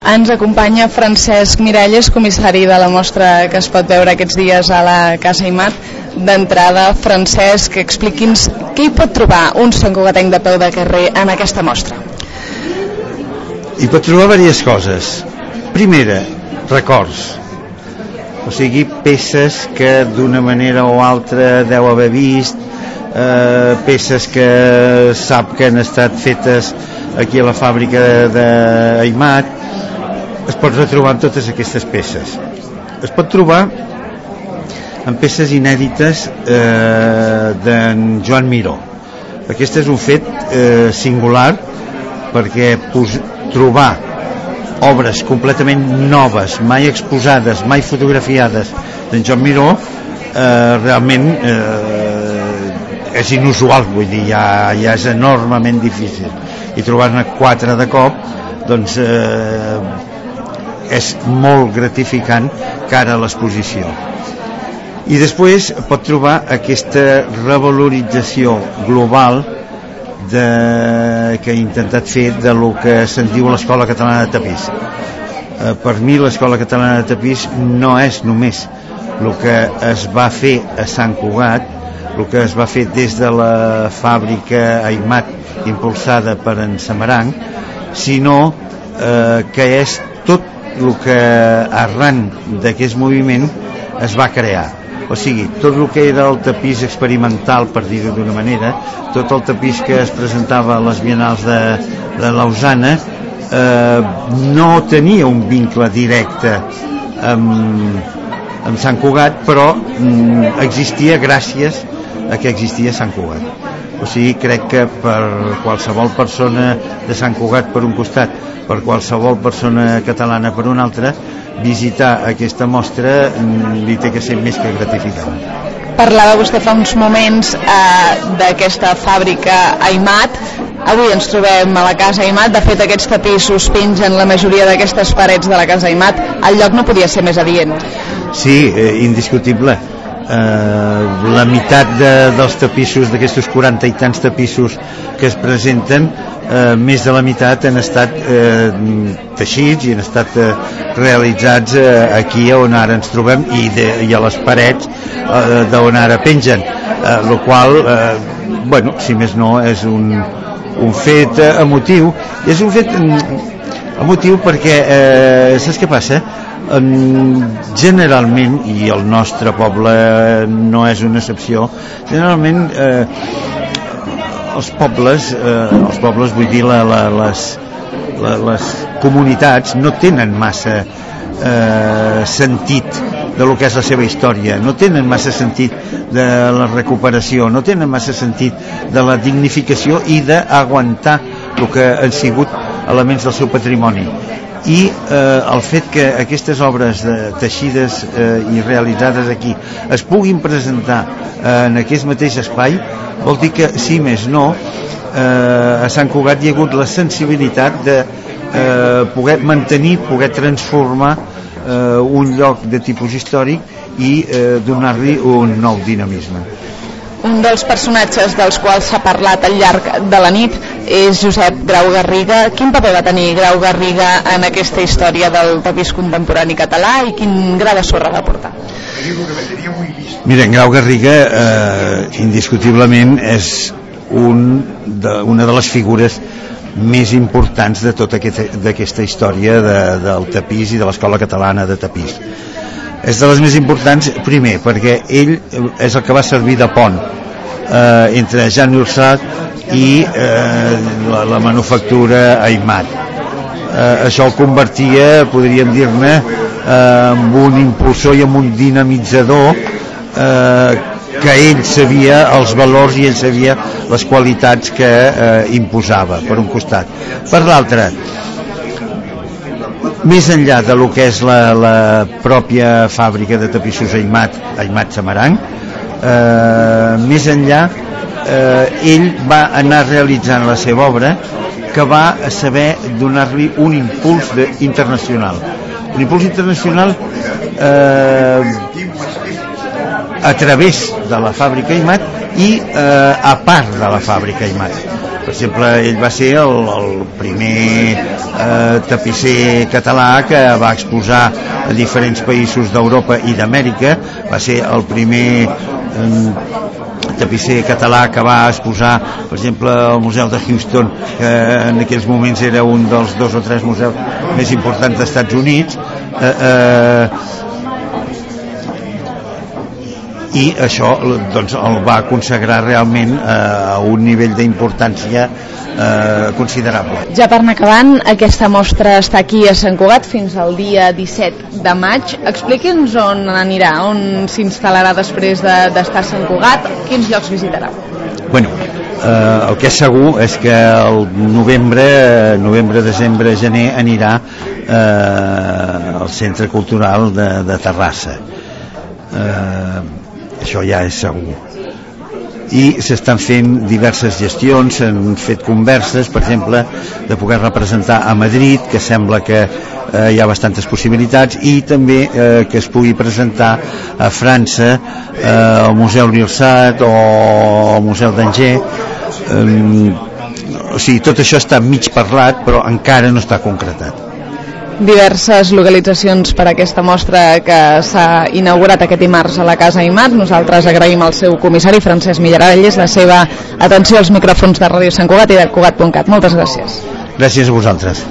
Ens acompanya Francesc Miralles, comissari de la mostra que es pot veure aquests dies a la Casa Aimat. D'entrada, Francesc, expliqui'ns què hi pot trobar un santcugatenc de peu de carrer en aquesta mostra. Hi pot trobar diverses coses. Primera, records. O sigui, peces que d'una manera o altra deu haver vist, peces que sap que han estat fetes aquí a la fàbrica d'Aimat. Es pot retrobar en totes aquestes peces. Es pot trobar en peces inèdites d'en Joan Miró. Aquest és un fet singular, perquè trobar obres completament noves, mai exposades, mai fotografiades d'en Joan Miró realment és inusual, vull dir, ja és enormement difícil, i trobar-ne 4 de cop doncs és molt gratificant cara a l'exposició. I després pot trobar aquesta revalorització global que he intentat fer de lo que se'n diu l'Escola Catalana de Tapís. Per mi l'Escola Catalana de Tapís no és només el que es va fer a Sant Cugat, el que es va fer des de la fàbrica Aimat impulsada per en Samaranc, sinó que és tot el que arran d'aquest moviment es va crear. O sigui, tot el que era el tapís experimental, per dir-ho d'una manera, tot el tapís que es presentava a les Biennals de Lausana no tenia un vincle directe amb Sant Cugat, però existia gràcies a que existia Sant Cugat. O sigui, crec que per qualsevol persona de Sant Cugat per un costat, per qualsevol persona catalana per un altre, visitar aquesta mostra li té que ser més que gratificant. Parlava vostè fa uns moments d'aquesta fàbrica Aimat. Avui ens trobem a la Casa Aimat. De fet, aquests tapissos pengen la majoria d'aquestes parets de la Casa Aimat. El lloc no podia ser més adient. Sí, indiscutible. La meitat dels tapissos, d'aquests 40 i tants tapissos que es presenten, més de la meitat han estat teixits i han estat realitzats aquí on ara ens trobem i a les parets d'on ara pengen, el qual, bueno, si més no, és un fet emotiu. És un fet emotiu perquè saps què passa? Generalment, i el nostre poble no és una excepció, generalment els pobles, vull dir, les comunitats no tenen massa sentit de lo que és la seva història, no tenen massa sentit de la recuperació, no tenen massa sentit de la dignificació i d'aguantar el que han sigut elements del seu patrimoni. I el fet que aquestes obres teixides i realitzades aquí es puguin presentar en aquest mateix espai vol dir que, si més no, a Sant Cugat hi ha hagut la sensibilitat de poder mantenir, poder transformar un lloc de tipus històric i donar-li un nou dinamisme. Un dels personatges dels quals s'ha parlat al llarg de la nit és Josep Grau Garriga. Quin paper va tenir Grau Garriga en aquesta història del tapís contemporani català i quin gra de sorra va portar? Miren, Grau Garriga indiscutiblement és una de les figures més importants de tota aquesta història del tapís i de l'Escola Catalana de Tapís. És de les més importants, primer, perquè ell és el que va servir de pont entre Jean Ursat i la manufactura Aimat. Això el convertia, podríem dir-ne, en un impulsor i en un dinamitzador que ell sabia els valors i ell sabia les qualitats que imposava, per un costat. Per l'altre, més enllà de lo que és la pròpia fàbrica de tapissos Aimat Samaranc, més enllà ell va anar realitzant la seva obra, que va saber donar-li un impuls internacional. Un impuls internacional a través de la fàbrica Aimat i a part de la fàbrica Aimat. Per exemple, ell va ser el primer tapisser català que va exposar a diferents països d'Europa i d'Amèrica. Va ser el primer tapisser català que va exposar, per exemple, al Museu de Houston, que en aquells moments era un dels 2 o 3 museus més importants dels Estats Units. I això doncs, el va consagrar realment a un nivell d'importància considerable. Ja per anar acabant, aquesta mostra està aquí a Sant Cugat fins al dia 17 de maig. Expliqui'ns on anirà, on s'instal·larà després d'estar a Sant Cugat, quins llocs visitarà? Bueno, el que és segur és que el novembre, desembre, gener anirà al Centre Cultural de Terrassa. Això ja és segur. I s'estan fent diverses gestions, s'han fet converses, per exemple, de poder representar a Madrid, que sembla que hi ha bastantes possibilitats, i també que es pugui presentar a França, al Museu Lirsat o al Museu d'Angers. O sigui, tot això està mig parlat, però encara no està concretat. Diverses localitzacions per a aquesta mostra que s'ha inaugurat aquest dimarts a la Casa Aimat. Nosaltres agraïm al seu comissari, Francesc Millaralles, la seva atenció als micròfons de Ràdio Sant Cugat i de Cugat.cat. Moltes gràcies. Gràcies a vosaltres.